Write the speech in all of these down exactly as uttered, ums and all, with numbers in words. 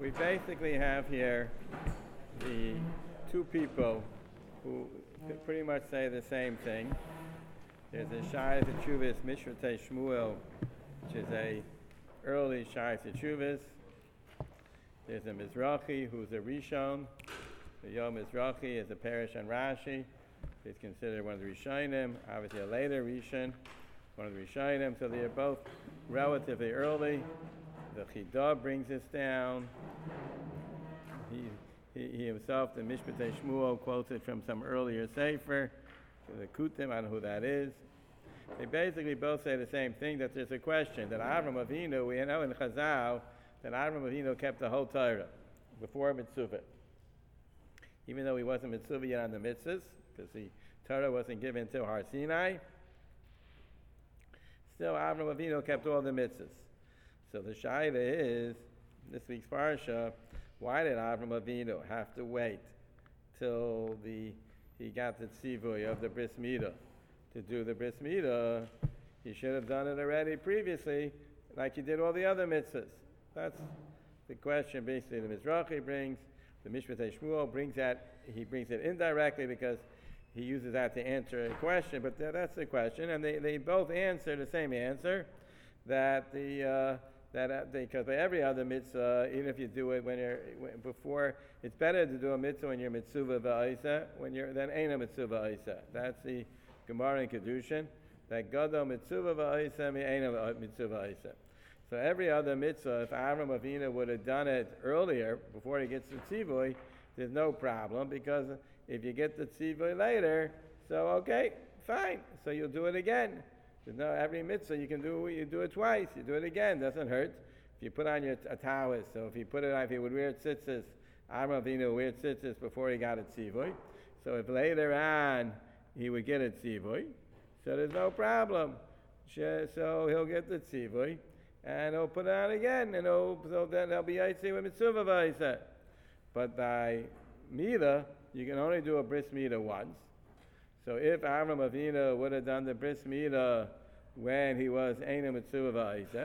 we basically have here the two people who could pretty much say the same thing. There's a Shai Teshuvos Mishratei Shmuel, which is a early Shai Teshuvos. There's a Mizrachi who's a Rishon. The Yom Mizrachi is a parish on Rashi. He's considered one of the Rishonim, obviously a later Rishon, one of the Rishonim. So they are both relatively early. The Chidah brings this down. He, he, he himself, the Mishpatei Shmuel, quotes it from some earlier Sefer, the Kutim, I don't know who that is. They basically both say the same thing, that there's a question, that Avram Avinu, we know in Chazal, that Avram Avinu kept the whole Torah before Mitzvah. Even though he wasn't Mitzvah yet on the mitzvahs, because the Torah wasn't given till Har Sinai, still Avram Avinu kept all the mitzvahs. So the Shaila is, this week's Parsha, why did Avram Avinu have to wait till the he got the tzivui of the bris milah to do the bris milah? He should have done it already previously, like he did all the other mitzvahs. That's the question basically the Mizrachi brings. The Mishpatei Shmuel brings that, he brings it indirectly because he uses that to answer a question, but that's the question. And they, they both answer the same answer, that the uh, that uh, because by every other mitzvah, even if you do it when you're when, before, it's better to do a mitzvah when you're mitzvah va'isa, when you're then ain't a mitzvah va'isa. That's the Gemara in Kedushin, that Gadol mitzvah va'isa mi ain't a mitzvah va'isa. So every other mitzvah, if Avram Avinu would have done it earlier, before he gets the tzivui, there's no problem, because if you get the tzivui later, so okay, fine, so you'll do it again. There's no, every mitzvah you can do, you do it twice, you do it again, doesn't hurt. If you put on your a tawis, so if you put it on, if he would wear tzitzis, Avram Avinu wear tzitzis before he got a tzivui. So if later on he would get a tzivui, so there's no problem. So he'll get the tzivui, and he'll put it on again, and he'll, so then he'll be yaitzi with mitzvah v'ayisa. But by milah, you can only do a bris milah once. So if Avram Avinu would have done the bris milah when he was Eina Mitzvah V'Aisa,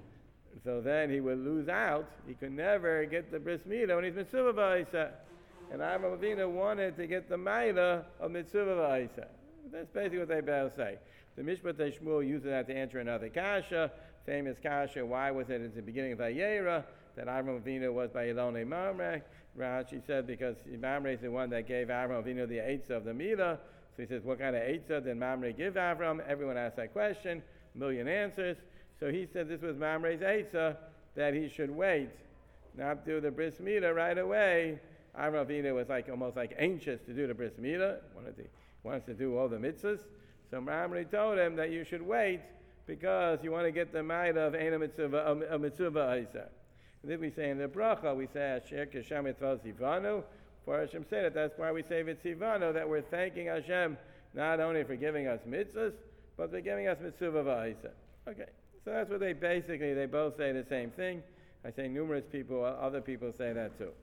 so then he would lose out. He could never get the bris milah when he's Mitzvah V'Aisa. And Avram Avinu wanted to get the milah of Mitzvah V'Aisa. That's basically what they both say. The Mishpatei Shmuel uses that to answer another kasha, famous kasha. Why was it at the beginning of Vayera that Avram Avinu was by Elonei Mamre? Rashi said because Mamre is the one that gave Avram Avinu the eights of the milah. So he says, what kind of eitzah did Mamre give Avram? Everyone asked that question, a million answers. So he said this was Mamre's eitzah, that he should wait, not do the bris milah right away. Avram Avinu was like almost like anxious to do the bris milah, wanted to, wants to do all the mitzvahs. So Mamre told him that you should wait because you want to get the milah of Eina Mitzvah, a Mitzvah Eitzah. And then we say in the bracha, we say, Asher Keshem Etvaz Ivanu. For Hashem said it, that's why we say Vitzivano, that we're thanking Hashem not only for giving us mitzvahs, but for giving us mitzvah v'aisa. Okay, so that's what they basically, they both say the same thing. I say numerous people, other people say that too.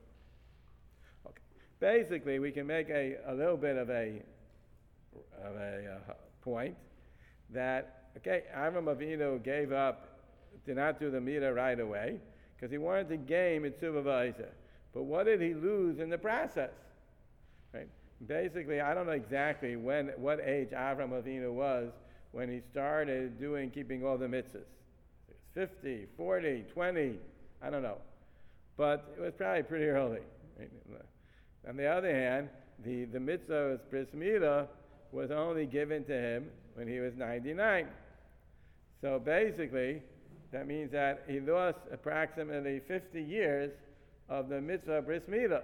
Okay, basically we can make a, a little bit of a, of a uh, point that, okay, Avram Avinu gave up, did not do the milah right away, because he wanted to gain mitzvah v'aisa. But what did he lose in the process? Right? Basically, I don't know exactly when, what age Avram Avinu was when he started doing, keeping all the mitzvahs. It was fifty, forty, twenty, I don't know. But it was probably pretty early. Right? On the other hand, the, the mitzvah of bris milah was only given to him when he was ninety-nine. So basically, that means that he lost approximately fifty years of the mitzvah bris milah.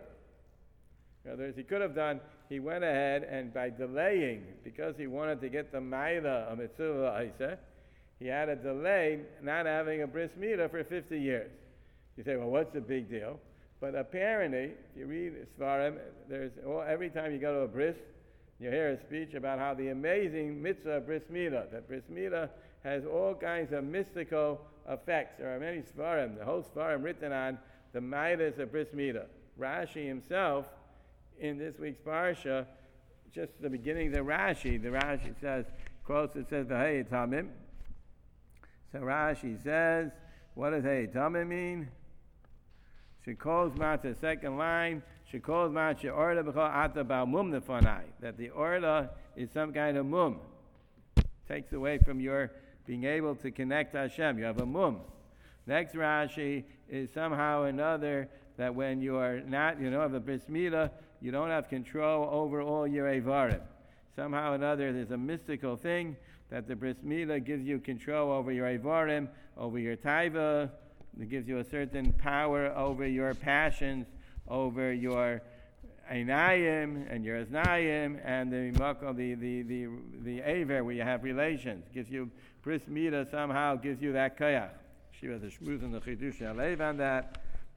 In other words, he could have done, he went ahead and by delaying, because he wanted to get the milah of mitzvah v'aisa, he had to delay not having a bris milah for fifty years. You say, well, what's the big deal? But apparently, if you read Svarim, there's, well, every time you go to a bris, you hear a speech about how the amazing mitzvah bris milah, that bris milah has all kinds of mystical effects. There are many Svarim, the whole Svarim written on the midas of bris milah. Rashi himself, in this week's parsha, just the beginning of the Rashi, the Rashi says, quotes, it says, "V'hei tamim." So Rashi says, what does hey tamim mean? Shekol Zman, the second line, Shekol Zman she'orla b'chol ata ba'al mum nefanai, that the orla is some kind of mum. Takes away from your being able to connect to Hashem. You have a mum. Next Rashi is somehow or another that when you are not, you don't have a bris milah, you don't have control over all your evarim. Somehow or another, there's a mystical thing that the bris milah gives you control over your evarim, over your taiva. It gives you a certain power over your passions, over your einayim and your aznayim, and the makom, the the the the aver where you have relations. Gives you bris milah somehow gives you that koyach. She was a shmuz in the chidush alev on that.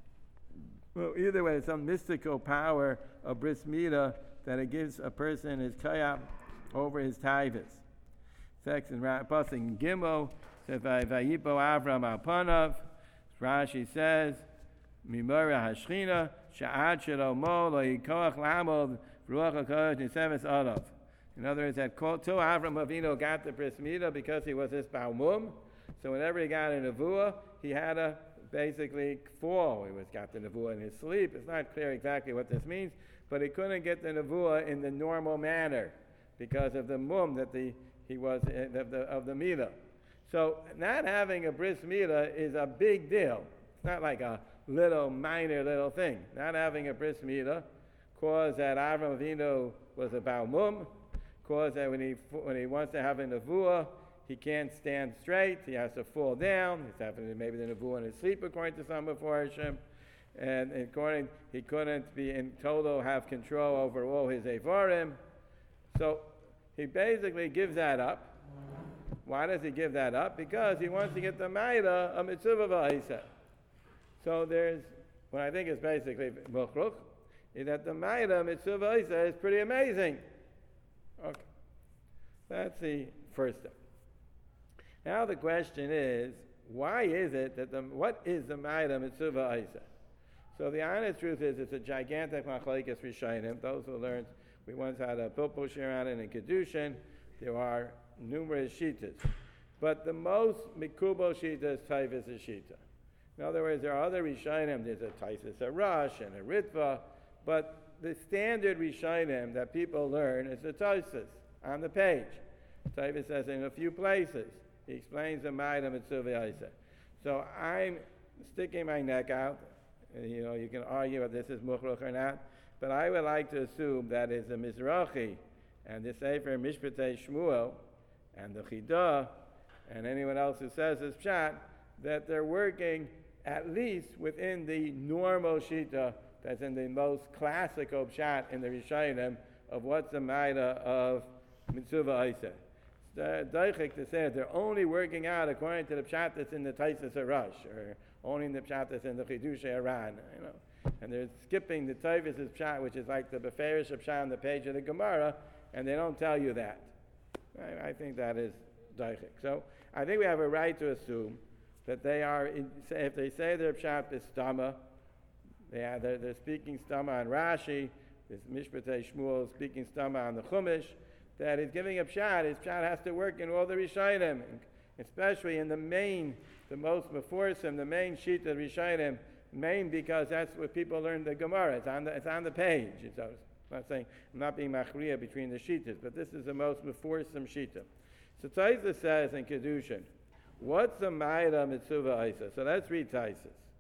Well, either way, it's some mystical power of bris milah that it gives a person his koyach over his taivas. Section passing Gimel says vayipo Avram al panav. Rashi says mimora hashchina sha'ad shelo mo lo yikoach lamod v'ruach hakodesh niseves olav. In other words, that till Avram Avinu got the bris milah because he was this baumum. So whenever he got a nevuah, he had to basically fall. He was got the nevuah in his sleep. It's not clear exactly what this means, but he couldn't get the nevuah in the normal manner because of the mum that the he was of the of the milah. So not having a bris milah is a big deal. It's not like a little minor little thing. Not having a bris milah caused that Avram Avinu was a baumum, caused that when he when he wants to have a nevuah, he can't stand straight. He has to fall down. He's having maybe the nevuah in his sleep, according to some before Hashem. And according, he couldn't be in total have control over all his evarim. So he basically gives that up. Why does he give that up? Because he wants to get the Maida of Mitzvah V'Aisa. So there's, what I think is basically Mukhruch, is that the Maida of Mitzvah V'Aisa is pretty amazing. Okay. That's the first step. Now the question is, why is it that the, what is the Maida of Mitzvah V'Aisa? So the honest truth is it's a gigantic machlekes rishonim. Those who learned, we once had a Pilpul shir on it in Kedushin. There are numerous shitas. But the most mikubo shita is Taivas shita. In other words, there are other rishonim. There's a Taisus Arash and a Ritva. But the standard rishonim that people learn is the Taisus on the page. Taivas says in a few places. He explains the Maida Mitzvah V'Aisa. So I'm sticking my neck out. You know, you can argue whether this is Mukhruch or not. But I would like to assume that it's the Mizrachi and the Sefer Mishpatei Shmuel and the Chidah and anyone else who says this pshat, that they're working at least within the normal shita that's in the most classical pshat in the Rishonim of what's the Maida of Mitzvah V'Aisa. Daichik to say they're only working out according to the pshat that's in the Taisus Arash, or only in the pshat that's in the Chidush Aran, you know. And they're skipping the Taivas pshat, which is like the Beferish pshat on the page of the Gemara, and they don't tell you that. I, I think that is Daichik. So I think we have a right to assume that they are, in, if they say their pshat is Stama, they are, they're, they're speaking Stama on Rashi, this Mishpatei Shmuel is speaking Stama on the Chumash, that is giving a pshat. His pshat has to work in all the Rishonim, especially in the main, the most meforsim, the main sheet of Rishonim, main because that's what people learn the Gemara. It's on the, it's on the page. It's, I'm not saying, I'm not being machriya between the shitas, but this is the most meforsim shita. So Taisa says in Kedushin, what's the Maida Mitzvah Isa? So let's read Taisus.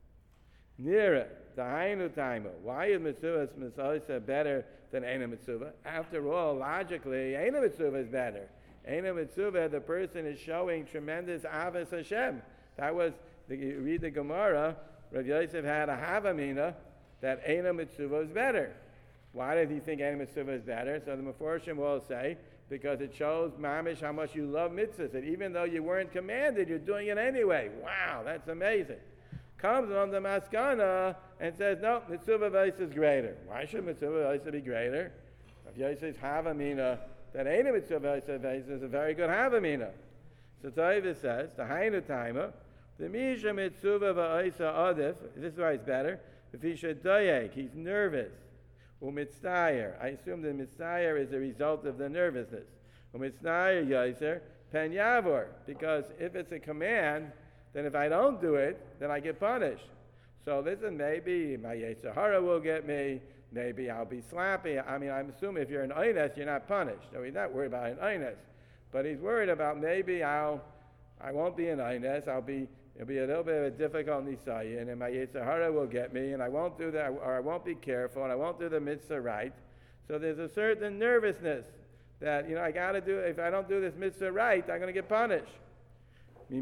Nira, Dahainu Taima. Why is Mitzvah Isa better than Eina Mitzvah? After all, logically, Eina Mitzvah is better. Eina Mitzvah, the person is showing tremendous Avos Hashem. That was, the, you read the Gemara, Rav Yosef had a Havamina that Eina Mitzvah is better. Why did he think Eina Mitzvah is better? So the Meforshim will say, because it shows mamish how much you love mitzvahs, that even though you weren't commanded, you're doing it anyway. Wow, that's amazing. Comes on the Maskana and says, no, Mitzvah V'Aisa is greater. Why should Mitzvah V'Aisa be greater? If Yosef's Havamina, that ain't a Mitzvah V'Aisa is a very good Havamina. So Taivas says, the Hainu Taima, the Misha Mitzvah V'Aisa Adif, this is why it's better, if he should dayek, he's nervous. Umitztayer, I assume the mitztayer is a result of the nervousness. Umitztayer Yoser, Pen Yavor, because if it's a command, then if I don't do it, then I get punished. So listen, maybe my Yetzer Hara will get me. Maybe I'll be sloppy. I mean, I'm assuming if you're an Oines, you're not punished. So he's not worried about an Oines. But he's worried about maybe I'll, I won't be an Oines. I'll be, it'll be a little bit of a difficult Nisayan, and my Yetzer Hara will get me, and I won't do that, or I won't be careful, and I won't do the mitzvah right. So there's a certain nervousness that, you know, I got to do, if I don't do this mitzvah right, I'm going to get punished. The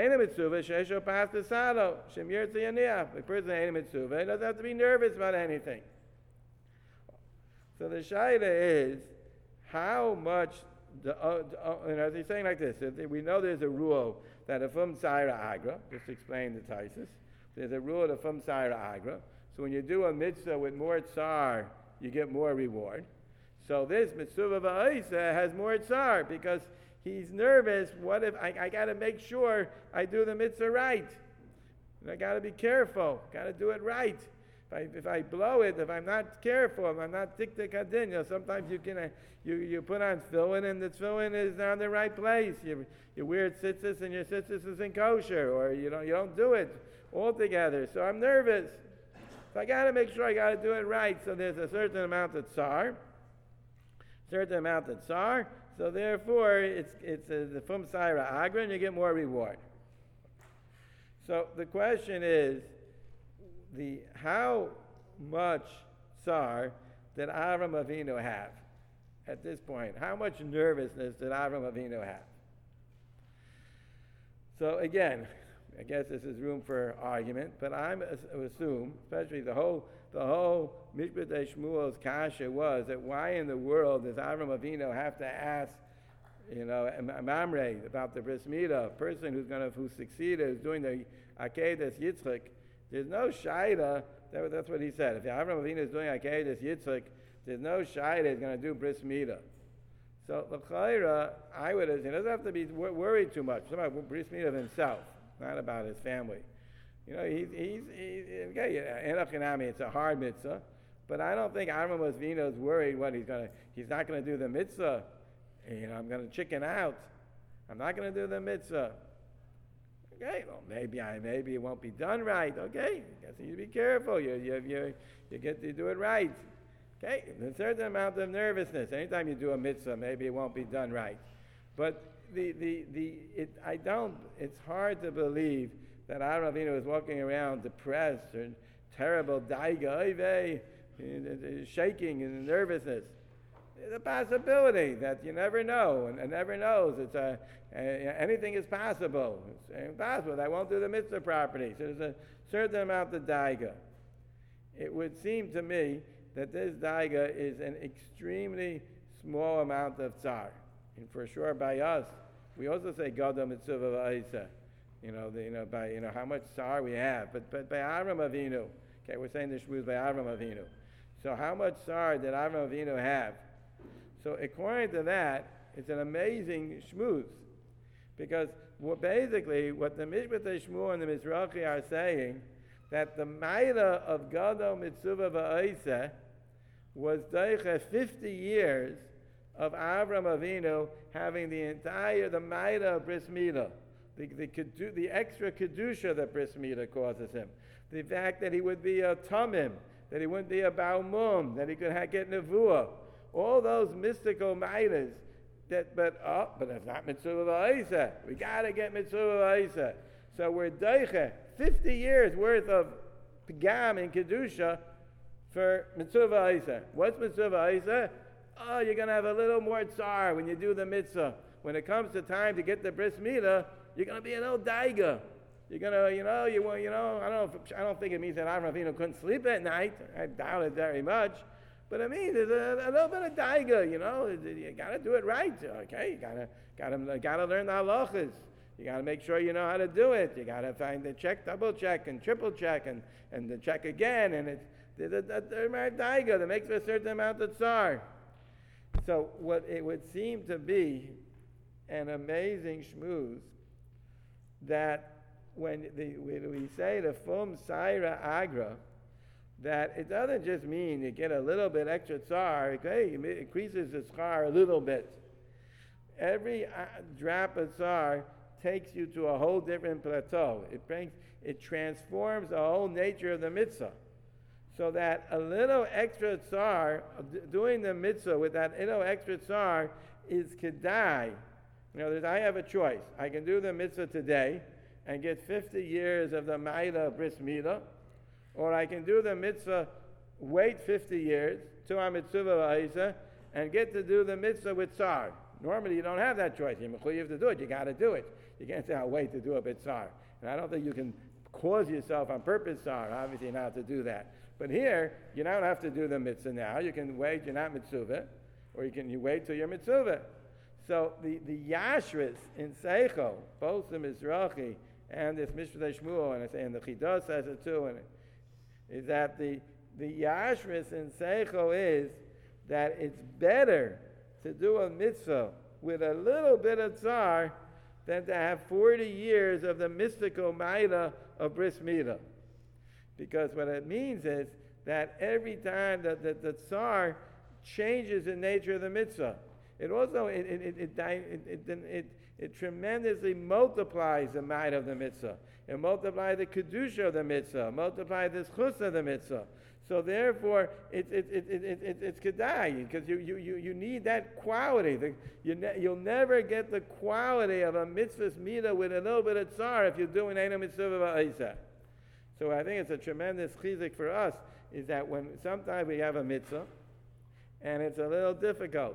person ain't a mitzvah, he doesn't have to be nervous about anything. So the shaila is, how much, the, uh, uh, you know, as he's saying like this, we know there's a rule that a fum saira agra, just explain the taisis, there's a rule of the fum saira agra, so when you do a mitzvah with more tsar, you get more reward. So this mitzvah va'isa has more tsar, because he's nervous, what if, I, I got to make sure I do the mitzvah right. And I got to be careful, got to do it right. If I, if I blow it, if I'm not careful, if I'm not dikta kadin, you know, sometimes you can uh, you, you put on tefillin and the tefillin is not in the right place. You, you wear tzitzis and your tzitzis isn't kosher, or you don't, you don't do it altogether. So I'm nervous. So I got to make sure I got to do it right. So there's a certain amount of tsar, certain amount of tsar. So therefore, it's it's a, the fum saira agra, and you get more reward. So the question is, the how much tsar did Avram Avinu have at this point? How much nervousness did Avram Avinu have? So again, I guess this is room for argument, but I'm assume, especially the whole the whole Mishpat Shmuel's kasha was that why in the world does Avram Avinu have to ask, you know, Mamre about the bris milah, a person who's going to who succeeded, who's doing the Akedas Yitzchak? There's no shaila, that, that's what he said. If Avram Avinu is doing Akedas Yitzchak, there's no shaila he's going to do bris milah. So the chayra, I would he doesn't have to be wor- worried too much. It's about bris milah of himself, not about his family. You know, he's, he's, he's okay, Enoch and Ami, it's a hard mitzvah, but I don't think Avram Avinu is worried what he's going to, he's not going to do the mitzvah. You know, I'm going to chicken out. I'm not going to do the mitzvah. Okay, well, maybe I, maybe it won't be done right. Okay, I guess you need to be careful. You, you, you, you get to do it right. Okay, there's a certain amount of nervousness. Anytime you do a mitzvah, maybe it won't be done right. But the, the, the, it, I don't, it's hard to believe that Avram Avinu is walking around depressed or terrible, daiga, shaking in nervousness. There's a possibility that you never know, and, and never knows. It's a, a, anything is possible. It's impossible. I won't do the mitzvah properly. So there's a certain amount of daiga. It would seem to me that this daiga is an extremely small amount of tsar. And for sure by us, we also say Gadol mitzvah v'aisa. You know, the, you know, by you know how much tsar we have. But but by Avram Avinu, okay, we're saying the shmuz by Avram Avinu. So how much tsar did Avram Avinu have? So according to that, it's an amazing shmuz, because what basically what the Mishpat Shmuel and the Mizrachi are saying, that the Maila of Gadol Mitzvah Va'isa was daicha fifty years of Avram Avinu having the entire, the Maila of Bris Milah, the, the, the extra Kedusha that Bris Milah causes him, the fact that he would be a Tamim, that he wouldn't be a Baumum, that he could ha- get Nevuah, all those mystical Mailas, that, but, oh, but it's not Mitzvah Va'isa, we gotta get Mitzvah Va'isa. So we're daicha fifty years worth of Pagam and Kedusha for Mitzvah Va'isa. What's Mitzvah Va'isa? Oh, you're going to have a little more tsar when you do the mitzvah. When it comes to time to get the bris milah, you're going to be an old daiga. You're going to, you know, you want, you know, I don't know if, I don't think it means that Avram Avinu couldn't sleep at night. I doubt it very much. But it means there's a, a little bit of daiga, you know. You got to do it right. Okay, you got to got to got to learn the halachas. You got to make sure you know how to do it. You got to find the check, double check, and triple check, and, and the check again. And it's there's a, a, a daiga that makes a certain amount of tsar. So what it would seem to be an amazing shmooze that when, the, when we say the fum saira agra, that it doesn't just mean you get a little bit extra tsar, okay, it increases the tsar a little bit. Every uh, drop of tsar takes you to a whole different plateau. It brings, it transforms the whole nature of the mitzvah. So that a little extra tsar, doing the mitzvah with that little extra tsar is kedai. In other words, I have a choice. I can do the mitzvah today and get fifty years of the Maila Bris Milah, or I can do the mitzvah, wait fifty years, to our mitzvah and get to do the mitzvah with tsar. Normally you don't have that choice. You're mechuyev to do it. You got to do it. You can't say, I'll wait to do it with tsar. And I don't think you can cause yourself on purpose tsar, obviously not to do that. But here, you don't have to do the mitzvah now. You can wait, you're not mitzvah, or you can you wait till you're mitzvah. So the, the yashris in Seichel, both the Mizrahi and this Mishnah Shmuel, and I say, and the Chidah says it too, and it, is that the, the yashris in Seichel is that it's better to do a mitzvah with a little bit of tsar than to have forty years of the mystical maila of bris milah. Because what it means is that every time that the, the tsar changes the nature of the mitzvah, it also it it it it, it, it, it, it tremendously multiplies the might of the mitzvah. It multiplies the kedusha of the mitzvah, multiplies the schus of the mitzvah. So therefore, it's it, it, it, it, it, it's kedai, because you, you, you, you need that quality. The, you ne- you'll never get the quality of a mitzvah's midah with a little bit of tsar if you're doing Eina Mitzvah Ba'isa. So I think it's a tremendous chizik for us, is that when sometimes we have a mitzvah, and it's a little difficult,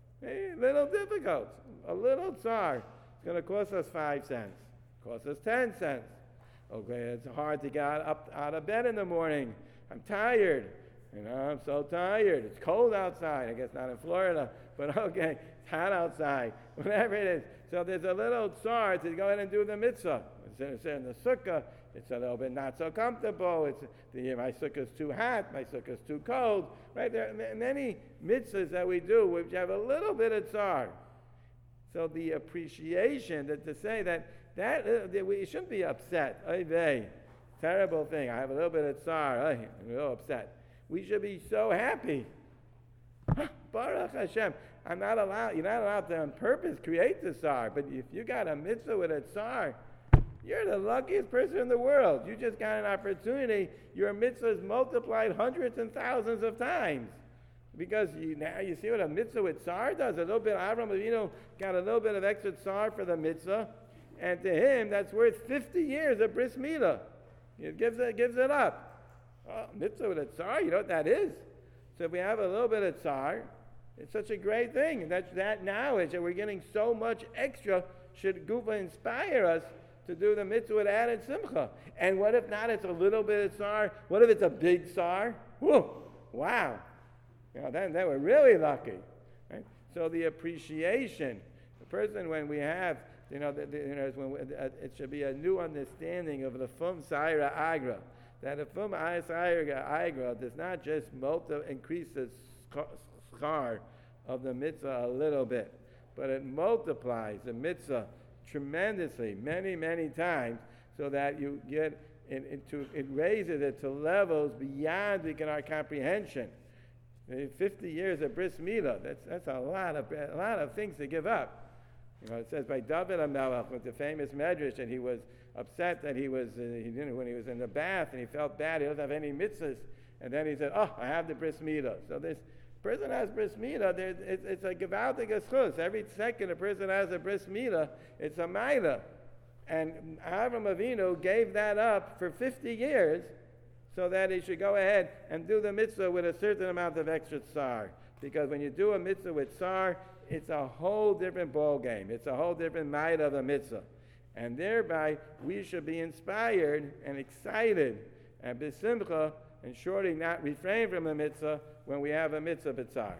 a little difficult, a little tsar, it's going to cost us five cents, cost us ten cents. Okay, it's hard to get up out of bed in the morning. I'm tired. You know, I'm so tired. It's cold outside. I guess not in Florida, but okay, it's hot outside. Whatever it is. So there's a little tsar to go ahead and do the mitzvah. It's in the sukkah. It's a little bit not so comfortable. It's the, my sukkah's too hot. My sukkah's too cold. Right? There are many mitzvahs that we do which have a little bit of tsar. So the appreciation that to say that that uh, we shouldn't be upset. Oy vey. Terrible thing. I have a little bit of tsar. I'm a little upset. We should be so happy. Baruch Hashem. I'm not allowed. You're not allowed to on purpose create the tsar. But if you got a mitzvah with a tsar, you're the luckiest person in the world. You just got an opportunity. Your mitzvah is multiplied hundreds and thousands of times. Because you, now you see what a mitzvah with tsar does. A little bit. Avram Avinu got a little bit of extra tsar for the mitzvah, and to him that's worth fifty years of bris milah. It gives it, gives it up. Oh, mitzvah with a tsar, you know what that is. So if we have a little bit of tsar, it's such a great thing. And that's that knowledge that we're getting so much extra should Gufa inspire us to do the mitzvah with added simcha. And what if not, it's a little bit of tsar? What if it's a big tsar? Whoa, wow. You know, then, then we're really lucky. Right? So the appreciation, the person when we have, You know, the, the, you know when we, uh, it should be a new understanding of the Fum Saira Agra. That the Fum Saira Agra does not just multi- increase the schar of the mitzvah a little bit, but it multiplies the mitzvah tremendously, many, many times, so that you get it, into, it raises it to levels beyond we can our comprehension. fifty years of bris milah, that's, that's a lot of a lot of things to give up. You know, it says by David HaMelech with the famous medrash, and he was upset that he was, uh, he didn't, when he was in the bath and he felt bad, he doesn't have any mitzvahs. And then he said, oh, I have the bris milah. So this person has bris milah, it's, it's a gewaltig schus. Every second a person has a bris milah, it's a milah. And Avram Avinu gave that up for fifty years so that he should go ahead and do the mitzvah with a certain amount of extra tsar. Because when you do a mitzvah with tsar, it's a whole different ball game. It's a whole different might of a mitzvah. And thereby, we should be inspired and excited and besimcha and surely not refrain from a mitzvah when we have a mitzvah b'tzar.